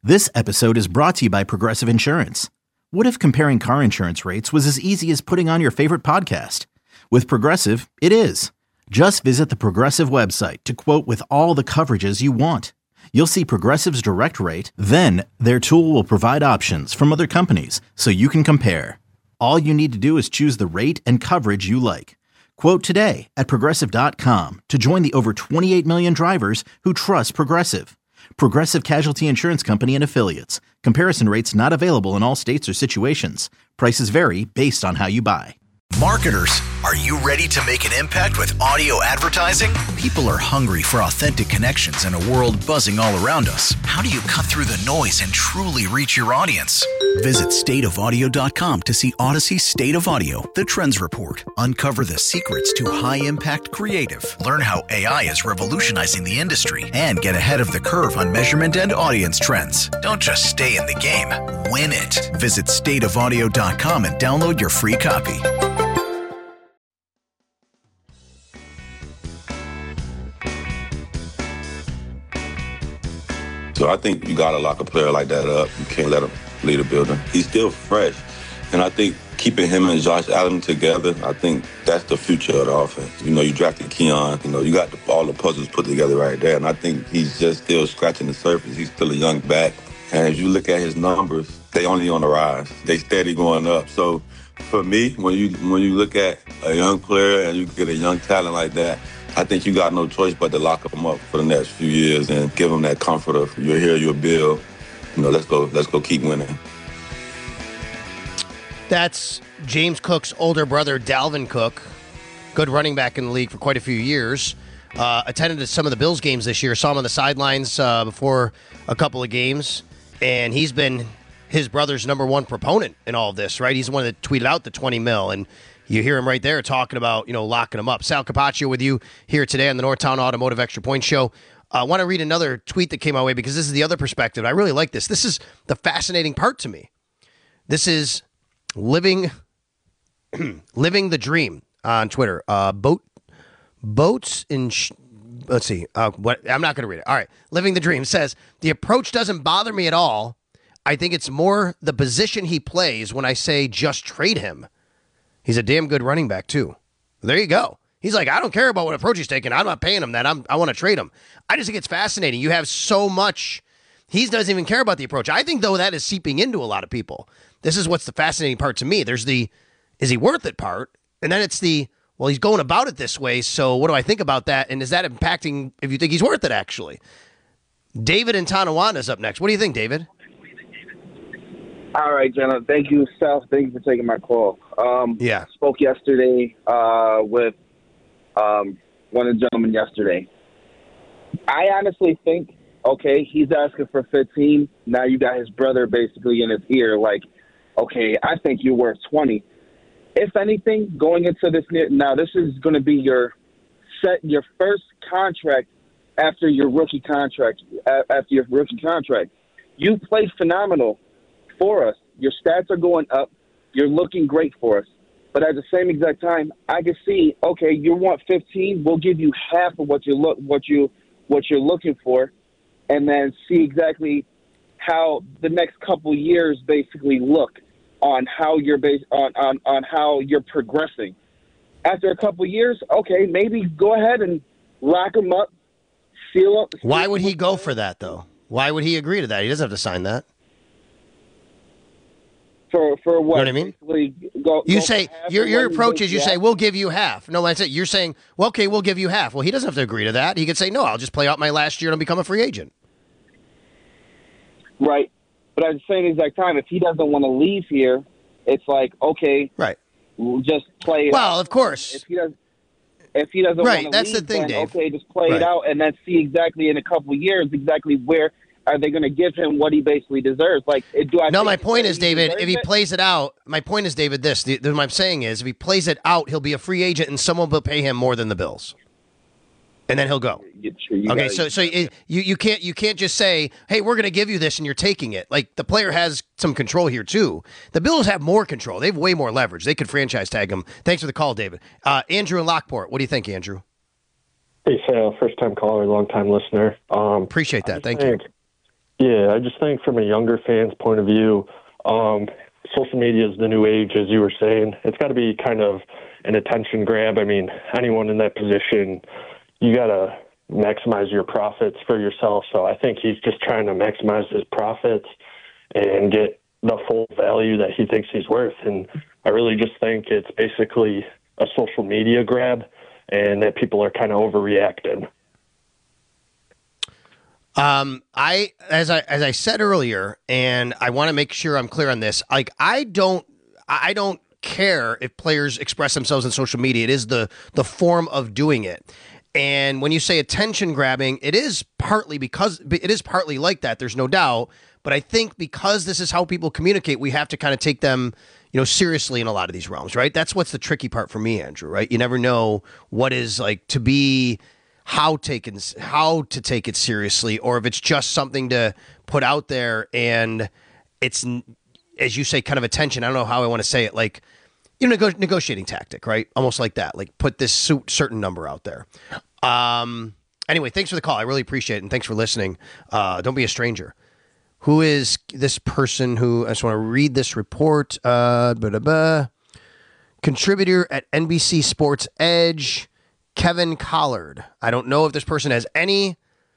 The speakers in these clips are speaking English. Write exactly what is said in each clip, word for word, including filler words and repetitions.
This episode is brought to you by Progressive Insurance. What if comparing car insurance rates was as easy as putting on your favorite podcast? With Progressive, it is. Just visit the Progressive website to quote with all the coverages you want. You'll see Progressive's direct rate, then their tool will provide options from other companies so you can compare. All you need to do is choose the rate and coverage you like. Quote today at progressive dot com to join the over twenty-eight million drivers who trust Progressive. Progressive Casualty Insurance Company and Affiliates. Comparison rates not available in all states or situations. Prices vary based on how you buy. Marketers, are you ready to make an impact with audio advertising? People are hungry for authentic connections in a world buzzing all around us. How do you cut through the noise and truly reach your audience? Visit state of audio dot com to see Odyssey State of Audio, the Trends Report. Uncover the secrets to high-impact creative. Learn how A I is revolutionizing the industry and get ahead of the curve on measurement and audience trends. Don't just stay in the game, win it. Visit state of audio dot com and download your free copy. So I think you got to lock a player like that up. You can't let him lead a building. He's still fresh. And I think keeping him and Josh Allen together, I think that's the future of the offense. You know, you drafted Keon. You know, you got the, all the puzzles put together right there. And I think he's just still scratching the surface. He's still a young back. And as you look at his numbers, they only on the rise. They steady going up. So for me, when you when you look at a young player and you get a young talent like that, I think you got no choice but to lock them up for the next few years and give them that comfort of you're here, you're Bill. You know, let's go, let's go keep winning. That's James Cook's older brother, Dalvin Cook, good running back in the league for quite a few years. Uh, attended some of the Bills games this year, saw him on the sidelines uh, before a couple of games, and he's been his brother's number one proponent in all of this, right? He's the one that tweeted out the twenty mil, and you hear him right there talking about, you know, locking him up. Sal Capaccio with you here today on the Northtown Automotive Extra Point Show. I uh, want to read another tweet that came my way because this is the other perspective. I really like this. This is the fascinating part to me. This is living living the dream on Twitter. Uh, boat boats in sh- let's see. Uh, what I'm not going to read it. All right, living the dream says the approach doesn't bother me at all. I think it's more the position he plays when I say just trade him. He's a damn good running back, too. There you go. He's like, I don't care about what approach he's taking. I'm not paying him that. I'm, I want to trade him. I just think it's fascinating. You have so much. He doesn't even care about the approach. I think, though, that is seeping into a lot of people. This is what's the fascinating part to me. There's the, is he worth it part? And then it's the, well, he's going about it this way, so what do I think about that? And is that impacting if you think he's worth it, actually? David in Tonawanda is up next. What do you think, David? All right, Jenna. Thank you, Sal. Thank you for taking my call. Um, yeah. Spoke yesterday uh, with um, one of the gentlemen yesterday. I honestly think, okay, he's asking for fifteen. Now you got his brother basically in his ear like, okay, I think you're worth twenty. If anything, going into this, now this is going to be your set, your first contract after your rookie contract, after your rookie contract. You played phenomenal for us. Your stats are going up. You're looking great for us. But at the same exact time, I can see, okay, you want fifteen, we'll give you half of what you look what you what you're looking for, and then see exactly how the next couple years basically look on how you're based on, on, on how you're progressing. After a couple years, okay, maybe go ahead and lock them up, seal up. Seal Why would he go for that though? Why would he agree to that? He doesn't have to sign that. For for what? You know what I mean? Go, you go say your your approach is you half? say we'll give you half. No, that's it. You're saying, well, okay, we'll give you half. Well, he doesn't have to agree to that. He could say, no, I'll just play out my last year and become a free agent. Right, but at the same exact time, if he doesn't want to leave here, it's like okay, right, we'll just play it. Well, out. of course. If he does, if he doesn't right, want to that's leave, the thing, then, Dave. Okay, just play right. it out and then see exactly in a couple of years exactly where. Are they going to give him what he basically deserves? Like, do I? No, my point is, he David. If he it? plays it out, my point is, David. This, the, the, what I'm saying is, if he plays it out, he'll be a free agent, and someone will pay him more than the Bills, and then he'll go. You, you okay, gotta, so so it, you you can't you can't just say, hey, we're going to give you this, and you're taking it. Like the player has some control here too. The Bills have more control. They have way more leverage. They could franchise tag him. Thanks for the call, David. Uh, Andrew in Lockport. What do you think, Andrew? Hey, Sal. First time caller, long time listener. Um, Appreciate that. Thank think, you. Yeah, I just think from a younger fan's point of view, um, social media is the new age, as you were saying. It's got to be kind of an attention grab. I mean, anyone in that position, you got to maximize your profits for yourself. So I think he's just trying to maximize his profits and get the full value that he thinks he's worth. And I really just think it's basically a social media grab and that people are kind of overreacting. Um, I as I as I said earlier, and I want to make sure I'm clear on this. Like, I don't, I don't care if players express themselves on social media. It is the the form of doing it. And when you say attention grabbing, it is partly because it is partly like that. There's no doubt. But I think because this is how people communicate, we have to kind of take them, you know, seriously in a lot of these realms, right? That's what's the tricky part for me, Andrew. Right? You never know what is like to be. How taken, how to take it seriously, or if it's just something to put out there and it's, as you say, kind of attention. I don't know how I want to say it, like, you know, nego- negotiating tactic, right? Almost like that, like put this certain number out there. Um, anyway, thanks for the call. I really appreciate it, and thanks for listening. Uh, don't be a stranger. Who is this person who, I just want to read this report. Uh, blah-blah-blah. Contributor at N B C Sports Edge, Kevin Collard. I don't know if this person has any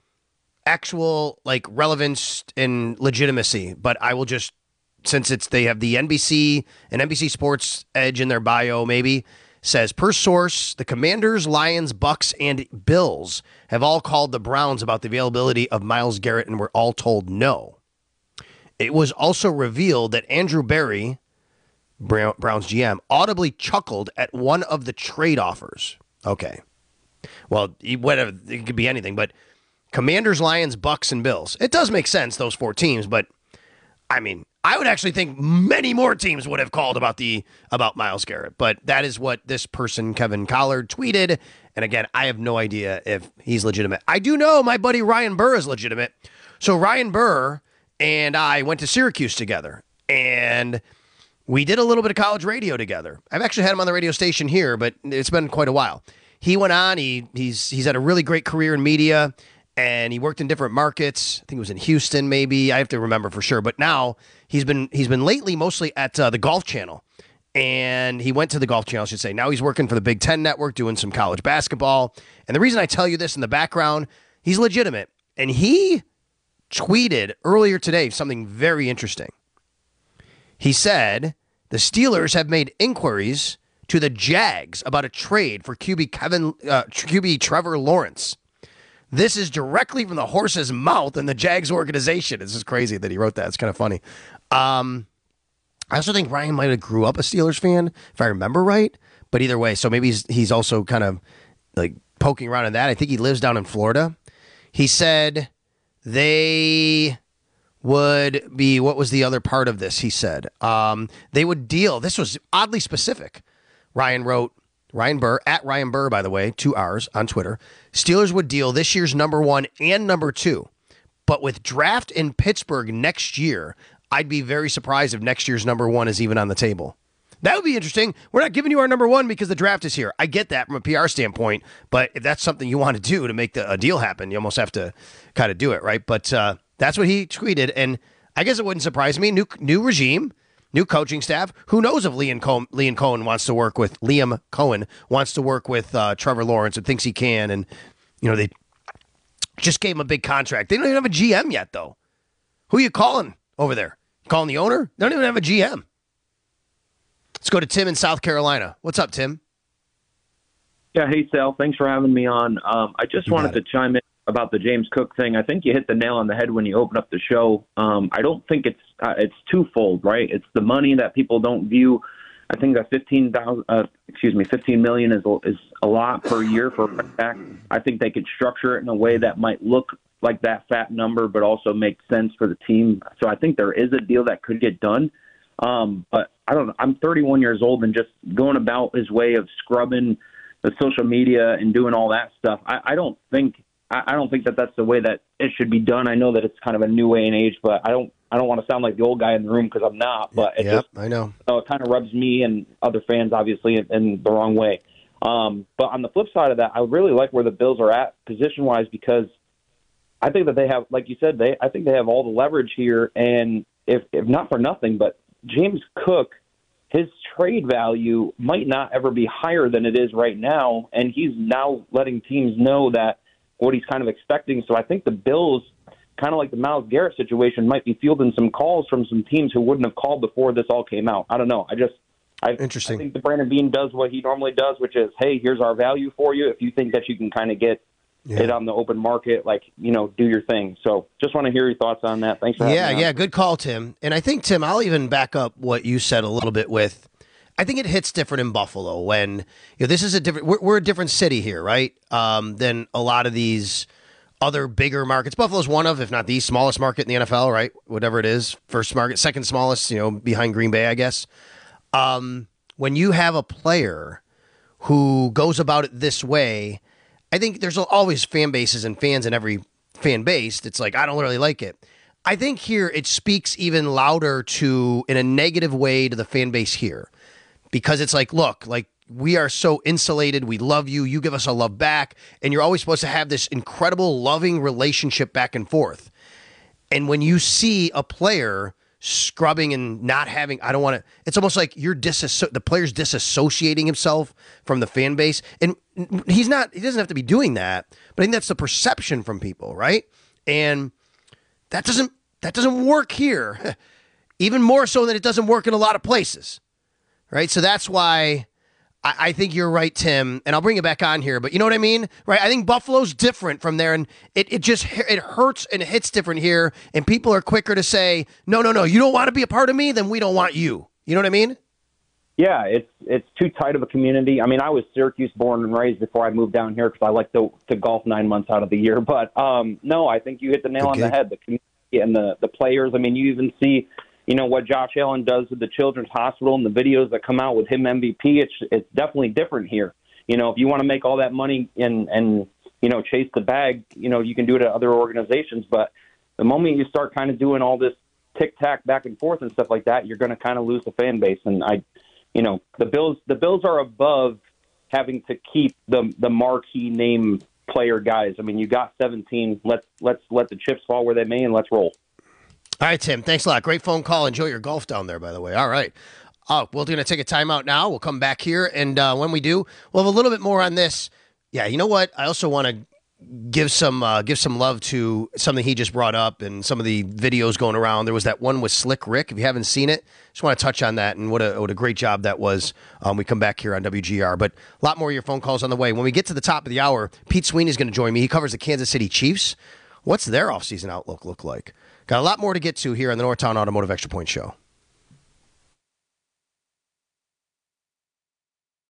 actual like relevance and legitimacy, but I will just, since it's they have the N B C and N B C Sports Edge in their bio, maybe says per source, the Commanders, Lions, Bucks, and Bills have all called the Browns about the availability of Myles Garrett, and were all told no. It was also revealed that Andrew Berry, Browns G M, audibly chuckled at one of the trade offers. Okay. Well, whatever, it could be anything, but Commanders, Lions, Bucks, and Bills. It does make sense, those four teams, but I mean, I would actually think many more teams would have called about the about Myles Garrett, but that is what this person, Kevin Collard, tweeted. And again, I have no idea if he's legitimate. I do know my buddy Ryan Burr is legitimate. So Ryan Burr and I went to Syracuse together, and we did a little bit of college radio together. I've actually had him on the radio station here, but it's been quite a while. He went on, he he's he's had a really great career in media, and he worked in different markets. I think it was in Houston, maybe. I have to remember for sure. But now he's been he's been lately mostly at uh, the Golf Channel. And he went to the Golf Channel, I should say. Now he's working for the Big Ten Network, doing some college basketball. And the reason I tell you this in the background, he's legitimate. And he tweeted earlier today something very interesting. He said, the Steelers have made inquiries to the Jags about a trade for Q B Kevin, uh, Q B Trevor Lawrence. This is directly from the horse's mouth in the Jags organization. This is crazy that he wrote that. It's kind of funny. Um, I also think Ryan might have grew up a Steelers fan, if I remember right. But either way, so maybe he's, he's also kind of like poking around in that. I think he lives down in Florida. He said they would be, what was the other part of this? He said um, they would deal. This was oddly specific. Ryan wrote, Ryan Burr, at Ryan Burr, by the way, two R's on Twitter. Steelers would deal this year's number one and number two. But with draft in Pittsburgh next year, I'd be very surprised if next year's number one is even on the table. That would be interesting. We're not giving you our number one because the draft is here. I get that from a P R standpoint, but if that's something you want to do to make the, a deal happen, you almost have to kind of do it, right? But uh, that's what he tweeted, and I guess it wouldn't surprise me. New new regime. New coaching staff. Who knows if Liam Cohen, Liam Cohen wants to work with Liam Cohen wants to work with uh, Trevor Lawrence and thinks he can. And you know they just gave him a big contract. They don't even have a G M yet, though. Who are you calling over there? Calling the owner? They don't even have a G M. Let's go to Tim in South Carolina. What's up, Tim? Yeah, hey Sal. Thanks for having me on. Um, I just You wanted got to it. chime in about the James Cook thing. I think you hit the nail on the head when you opened up the show. Um, I don't think it's uh, it's twofold, right? It's the money that people don't view. I think that fifteen thousand, uh, excuse me, fifteen million is is a lot per year for a running back. I think they could structure it in a way that might look like that fat number, but also make sense for the team. So I think there is a deal that could get done. Um, but I don't know. I'm thirty-one years old, and just going about his way of scrubbing the social media and doing all that stuff. I, I don't think. I don't think that that's the way that it should be done. I know that it's kind of a new way and age, but I don't I don't want to sound like the old guy in the room because I'm not. But it Yep, just I know. you know, it kind of rubs me and other fans, obviously, in, in the wrong way. Um, but on the flip side of that, I really like where the Bills are at position-wise because I think that they have, like you said, they I think they have all the leverage here. And if, if not for nothing, but James Cook, his trade value might not ever be higher than it is right now. And he's now letting teams know that what he's kind of expecting. So I think the Bills, kind of like the Myles Garrett situation, might be fielding some calls from some teams who wouldn't have called before this all came out. I don't know. I just I, Interesting. I think the Brandon Beane does what he normally does, which is, hey, here's our value for you. If you think that you can kind of get yeah. it on the open market, like, you know, do your thing. So just want to hear your thoughts on that. Thanks for having yeah, me on. Yeah, good call, Tim. And I think, Tim, I'll even back up what you said a little bit with, I think it hits different in Buffalo when, you know, this is a different, we're, we're a different city here, right, um, than a lot of these other bigger markets. Buffalo's one of, if not the smallest market in the N F L, right? Whatever it is. First market, second smallest, you know, behind Green Bay, I guess. Um, when you have a player who goes about it this way, I think there's always fan bases and fans in every fan base. It's like, I don't really like it. I think here it speaks even louder to, in a negative way, to the fan base here. Because it's like, look, like, we are so insulated. We love you. You give us a love back. And you're always supposed to have this incredible, loving relationship back and forth. And when you see a player scrubbing and not having, I don't want to, it's almost like you're disasso- the player's disassociating himself from the fan base. And he's not, he doesn't have to be doing that, but I think that's the perception from people, right? And that doesn't, that doesn't work here. Even more so than it doesn't work in a lot of places, right? So that's why I, I think you're right, Tim, and I'll bring it back on here, but you know what I mean? Right? I think Buffalo's different from there, and it, it just it hurts and it hits different here, and people are quicker to say, no, no, no, you don't want to be a part of me, then we don't want you. You know what I mean? Yeah, it's it's too tight of a community. I mean, I was Syracuse born and raised before I moved down here because I like to, to golf nine months out of the year. But, um, no, I think you hit the nail on the head, the community and the, the players. I mean, you even see – you know, what Josh Allen does with the Children's Hospital and the videos that come out with him M V P, it's it's definitely different here. You know, if you want to make all that money and, and, you know, chase the bag, you know, you can do it at other organizations. But the moment you start kind of doing all this tic-tac back and forth and stuff like that, you're going to kind of lose the fan base. And, I, you know, the Bills the Bills are above having to keep the the marquee name player guys. I mean, you got seventeen. Let's, let's let the chips fall where they may, and let's roll. All right, Tim, thanks a lot. Great phone call. Enjoy your golf down there, by the way. All right. Oh, we're going to take a timeout now. We'll come back here, and uh, when we do, we'll have a little bit more on this. Yeah, you know what? I also want to give some uh, give some love to something he just brought up and some of the videos going around. There was that one with Slick Rick. If you haven't seen it, just want to touch on that and what a, what a great job that was. Um, we come back here on W G R. But a lot more of your phone calls on the way. When we get to the top of the hour, Pete Sweeney is going to join me. He covers the Kansas City Chiefs. What's their offseason outlook look like? Got a lot more to get to here on the Northtown Automotive Extra Point Show.